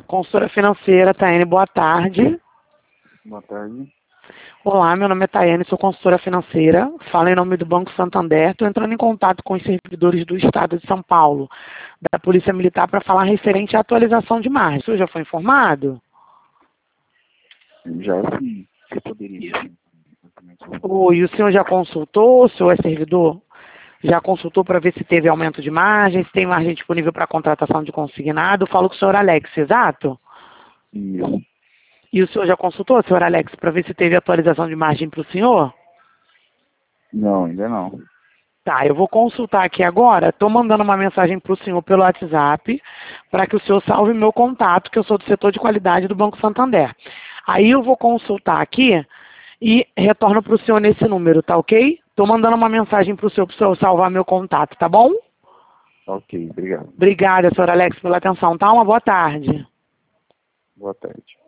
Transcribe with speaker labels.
Speaker 1: Consultora financeira, Taiane, boa tarde.
Speaker 2: Boa tarde.
Speaker 1: Olá, meu nome é Taiane, sou consultora financeira. Falo em nome do Banco Santander. Estou entrando em contato com os servidores do Estado de São Paulo, da Polícia Militar, para falar referente à atualização de margem. O senhor já foi informado?
Speaker 2: Já sim. Você poderia.
Speaker 1: E o senhor já consultou? O senhor é servidor? Já consultou para ver se teve aumento de margem, se tem margem disponível para contratação de consignado? Falo com o senhor Alex, exato?
Speaker 2: Isso.
Speaker 1: E o senhor já consultou, senhor Alex, para ver se teve atualização de margem para o senhor?
Speaker 2: Não, ainda não.
Speaker 1: Tá, eu vou consultar aqui agora. Estou mandando uma mensagem para o senhor pelo WhatsApp, para que o senhor salve meu contato, que eu sou do setor de qualidade do Banco Santander. Aí eu vou consultar aqui e retorno para o senhor nesse número, tá ok? Estou mandando uma mensagem para o senhor salvar meu contato, tá bom?
Speaker 2: Ok, obrigado.
Speaker 1: Obrigada, senhor Alex, pela atenção, tá? Uma boa tarde.
Speaker 2: Boa tarde.